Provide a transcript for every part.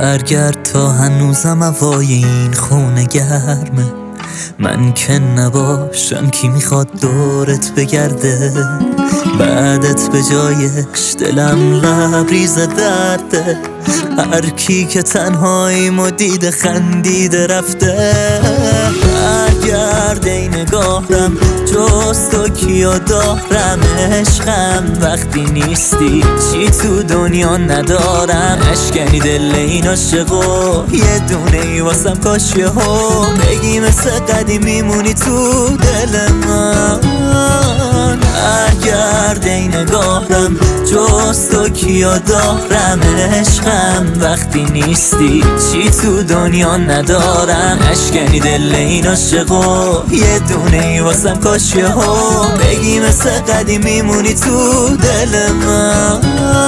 برگرد تا هنوزم هوای این خونه گرمه. من که نباشم کی میخواد دورت بگرده؟ بعدت به جایش دلم لبریز درده. هر کی که تنهاییم و دیده خندیده رفته. برگرد ای نگاهم جز تو کیو دارم؟ عشقم وقتی نیستی چی تو دنیا ندارم. اشکنی دل این عاشقو یه دونه ای واسم کاش یهو بگی مثل قدیمی مونی تو دل من. برگرد ای نگاهم جز تو کیو دارم؟ عشقم وقتی نیستی چی تو دنیا ندارم. اشکنی دل این عاشقو یه دونه ای واسم کاش یهو بگی مثل قدیمی مونی تو دل من.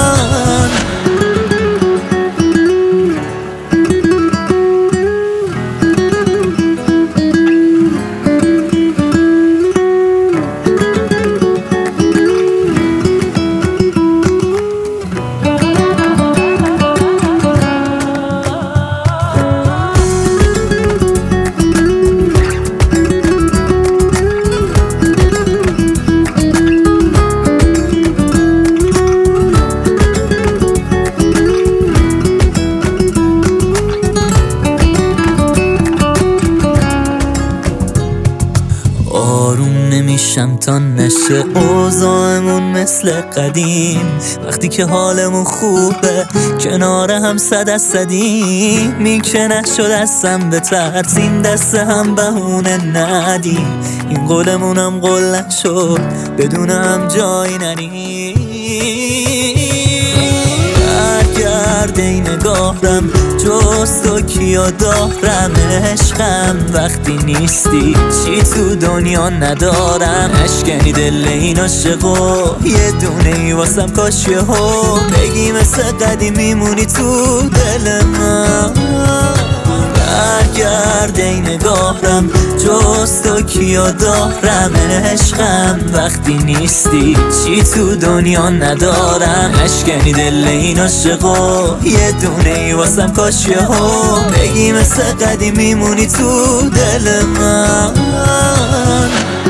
آروم نمیشم تا نشه اوضاعمون مثل قدیم. وقتی که حالمون خوبه کنار هم صد از صدیم. این که نشد دستم به ترسیم دست هم بهونه ندیم. این قولمونم قول نشد بدون هم جایی نریم. برگرد ای نگاهم جز تو کیو دارم؟ عشقم وقتی نیستی چی تو دنیا ندارم. اشکنی دل این عاشقو یه دونه ای واسم کاش یهو بگی مثل قدیمی مونی تو دل من. برگرد ای نگاهم جز تو کیو دارم؟ عشقم وقتی نیستی چی تو دنیا ندارم. اشکنی دل این عاشقو یه دونه ای واسم کاش یهو بگی مثل قدیمی مونی تو دل من.